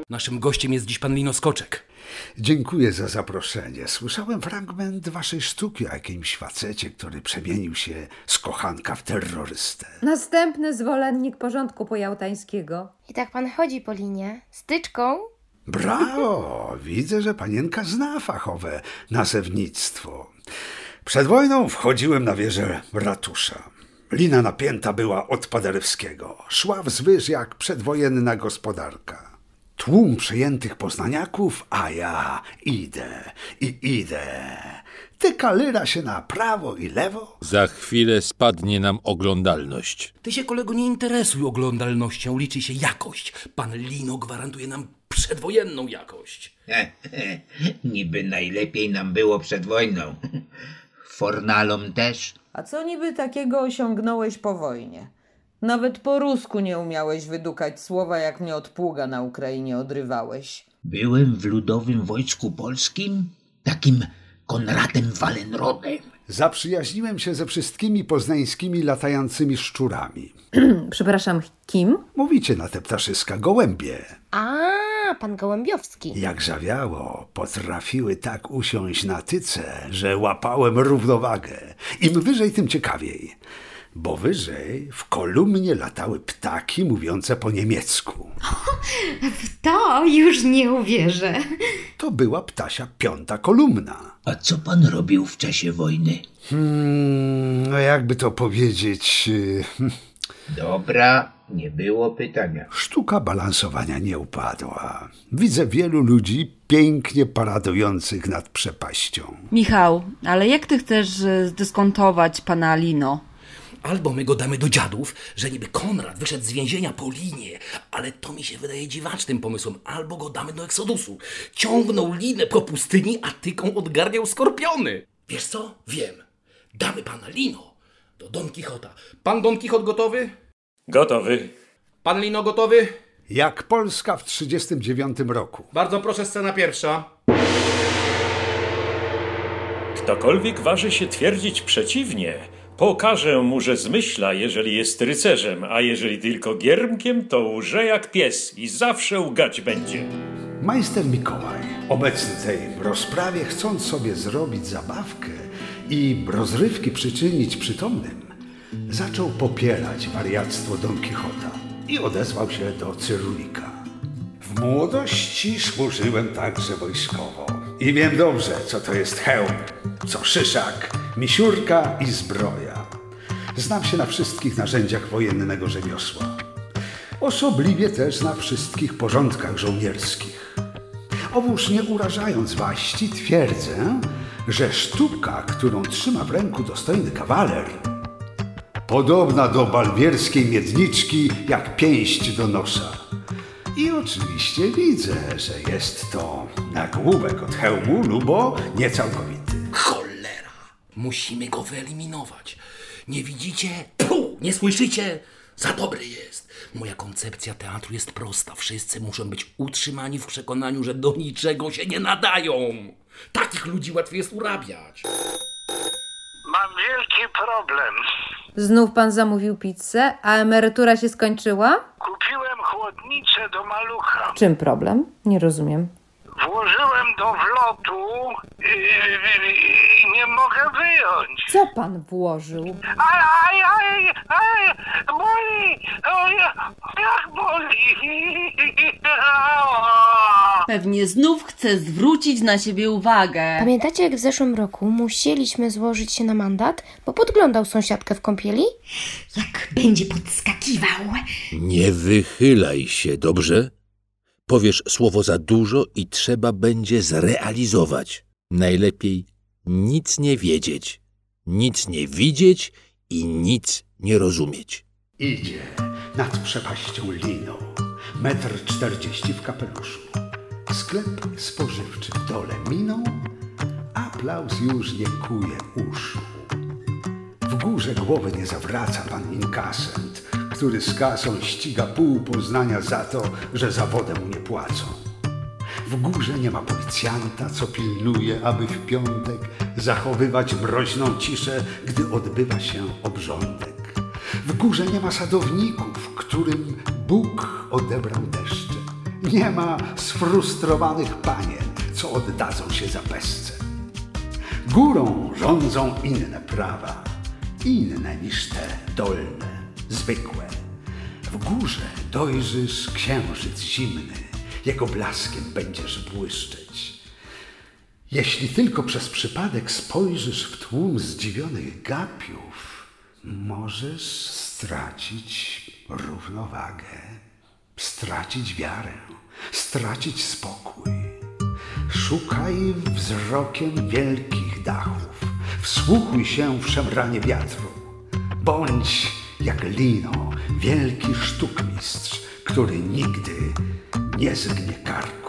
Naszym gościem jest dziś pan Lino Skoczek. Dziękuję za zaproszenie. Słyszałem fragment waszej sztuki o jakimś facecie, który przemienił się z kochanka w terrorystę. Następny zwolennik porządku pojałtańskiego. I tak pan chodzi po linie? Styczką? Brawo! Widzę, że panienka zna fachowe nazewnictwo. Przed wojną wchodziłem na wieżę ratusza. Lina napięta była od Paderewskiego. Szła wzwyż jak przedwojenna gospodarka. Tłum przejętych poznaniaków, a ja idę i idę. Tyka lyra się na prawo i lewo. Za chwilę spadnie nam oglądalność. Ty się, kolego, nie interesuj oglądalnością, liczy się jakość. Pan Lino gwarantuje nam przedwojenną jakość. Niby najlepiej nam było przed wojną. Fornalom też. A co niby takiego osiągnąłeś po wojnie? Nawet po rusku nie umiałeś wydukać słowa, jak mnie od pługa na Ukrainie odrywałeś. Byłem w Ludowym Wojsku Polskim, takim Konradem Wallenrodem. Zaprzyjaźniłem się ze wszystkimi poznańskimi latającymi szczurami. Przepraszam, kim? Mówicie na te ptaszyska gołębie. A, pan Gołębiowski. Jak zawiało, potrafiły tak usiąść na tyce, że łapałem równowagę. Im wyżej, tym ciekawiej. Bo wyżej w kolumnie latały ptaki mówiące po niemiecku. W to już nie uwierzę. To była ptasia 5. kolumna. A co pan robił w czasie wojny? No jakby to powiedzieć... Dobra, nie było pytania. Sztuka balansowania nie upadła. Widzę wielu ludzi pięknie paradujących nad przepaścią. Michał, ale jak ty chcesz zdyskontować pana Lino? Albo my go damy do dziadów, że niby Konrad wyszedł z więzienia po linie, ale to mi się wydaje dziwacznym pomysłem. Albo go damy do Eksodusu. Ciągnął linę po pustyni, a tyką odgarniał skorpiony. Wiesz co? Wiem. Damy pana Lino do Don Kichota. Pan Don Kichot gotowy? Gotowy. Pan Lino gotowy? Jak Polska w 1939 roku. Bardzo proszę, scena pierwsza. Ktokolwiek waży się twierdzić przeciwnie, pokażę mu, że zmyśla, jeżeli jest rycerzem, a jeżeli tylko giermkiem, to łże jak pies i zawsze łgać będzie. Majster Mikołaj, obecny w tej rozprawie, chcąc sobie zrobić zabawkę i rozrywki przyczynić przytomnym, zaczął popierać wariactwo Don Kichota i odezwał się do Cyrulika. W młodości służyłem także wojskowo i wiem dobrze, co to jest hełm, co szyszak, misiurka i zbroja. Znam się na wszystkich narzędziach wojennego rzemiosła. Osobliwie też na wszystkich porządkach żołnierskich. Owóż nie urażając waści, twierdzę, że sztuka, którą trzyma w ręku dostojny kawaler, podobna do balwierskiej miedniczki jak pięść do nosa. I oczywiście widzę, że jest to nagłówek od hełmu, lubo niecałkowity. Cholera! Musimy go wyeliminować. Nie widzicie? Puh! Nie słyszycie? Za dobry jest. Moja koncepcja teatru jest prosta. Wszyscy muszą być utrzymani w przekonaniu, że do niczego się nie nadają. Takich ludzi łatwiej jest urabiać. Mam wielki problem. Znów pan zamówił pizzę, a emerytura się skończyła? Kupiłem chłodnicę do malucha. Czym problem? Nie rozumiem. Włożyłem do wlotu i nie mogę wyjąć. Co pan włożył? Boli! Jak boli! Pewnie znów chce zwrócić na siebie uwagę. Pamiętacie, jak w zeszłym roku musieliśmy złożyć się na mandat, bo podglądał sąsiadkę w kąpieli? Jak będzie podskakiwał. Nie wychylaj się, dobrze? Powiesz słowo za dużo i trzeba będzie zrealizować. Najlepiej nic nie wiedzieć, nic nie widzieć i nic nie rozumieć. Idzie nad przepaścią liną, 1,40 m w kapeluszu. Sklep spożywczy w dole miną, aplauz już nie kuje uszu. W górze głowy nie zawraca pan inkasent, który z kasą ściga pół Poznania za to, że za wodę mu nie płacą. W górze nie ma policjanta, co pilnuje, aby w piątek zachowywać mroźną ciszę, gdy odbywa się obrządek. W górze nie ma sadowników, którym Bóg odebrał deszcze. Nie ma sfrustrowanych panien, co oddadzą się za bezcen. Górą rządzą inne prawa, inne niż te dolne, zwykłe. W górze dojrzysz księżyc zimny, jego blaskiem będziesz błyszczeć. Jeśli tylko przez przypadek spojrzysz w tłum zdziwionych gapiów, możesz stracić równowagę, stracić wiarę, stracić spokój. Szukaj wzrokiem wielkich dachów, wsłuchuj się w szemranie wiatru. Bądź jak Lino, wielki sztukmistrz, który nigdy nie zgnie karku.